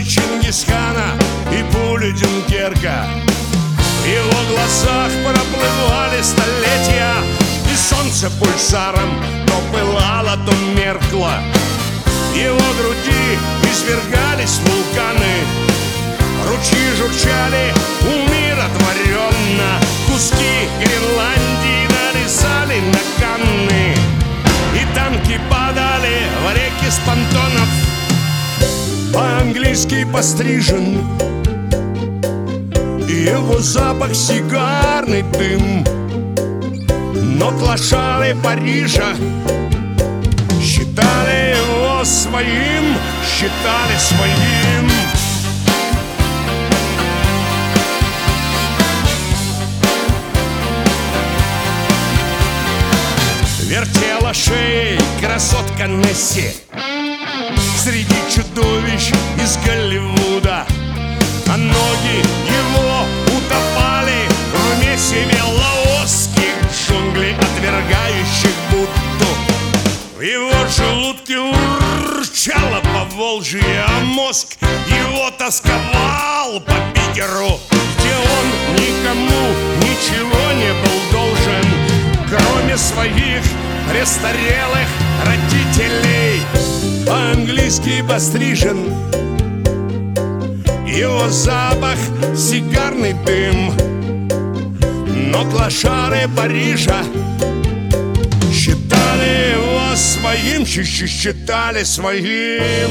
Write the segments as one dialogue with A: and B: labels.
A: стрелы Чингисхана и пули Дюнкерка. В его глазах проплывали столетия, и солнце пульсаром то пылало, то меркло. В его груди извергались вулканы, ручьи журчали умиротворенно, куски Гренландии нарезали на Канны, и танки падали в реки с понтонов. По-английски пострижен, и его запах сигарный дым. Но клошары Парижа считали его своим, считали своим. Вертела шеей красотка Несси среди чудовищ из Голливуда, а ноги его утопали в месиве лаосских джунглей, отвергающих Будду. В его желудке урчало Поволжье, а мозг его тосковал по Питеру, где он никому ничего не был должен, кроме своих престарелых родителей. По-английски пострижен, его запах сигарный дым. Но клошары Парижа считали его своим, считали своим.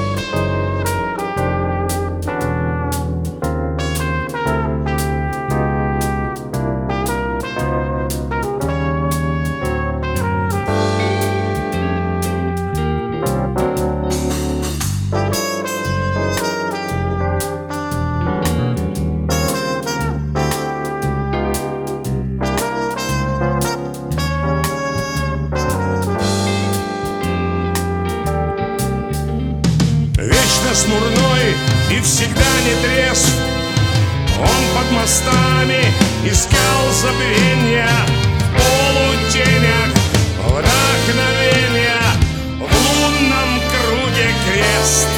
A: Смурной и всегда нетрезв, он под мостами искал забвенья, в полутенях вдохновения, в лунном круге крест.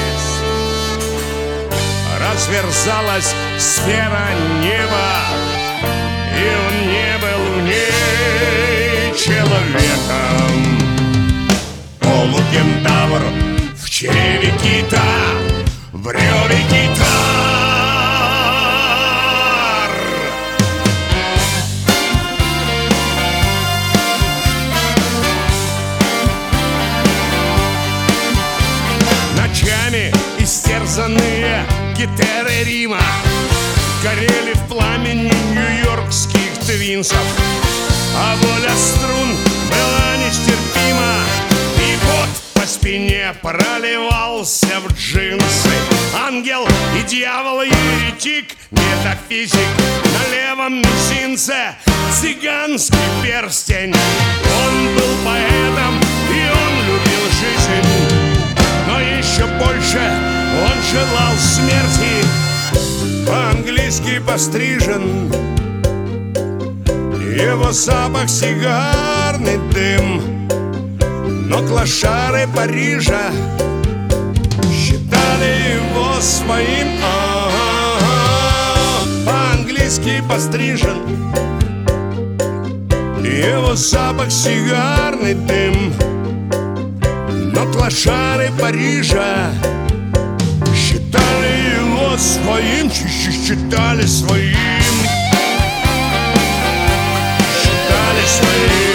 A: Разверзалась сфера неба, и он не был в ней человеком. Полукентавр в чреве кита, в реве гитар. Ночами истерзанные гитеры Рима горели в пламени нью-йоркских твинсов, а воля струн была нестерпима, и пот по спине проливался в джинсы. Ангел и дьявол, еретик, метафизик, на левом мизинце цыганский перстень. Он был поэтом, и он любил жизнь, но еще больше он желал смерти. По-английски пострижен, его запах сигарный дым. Но клошары Парижа считали его своим. По-английски пострижен, его запах сигарный дым. Но клошары Парижа считали его своим, считали своим, считали своим.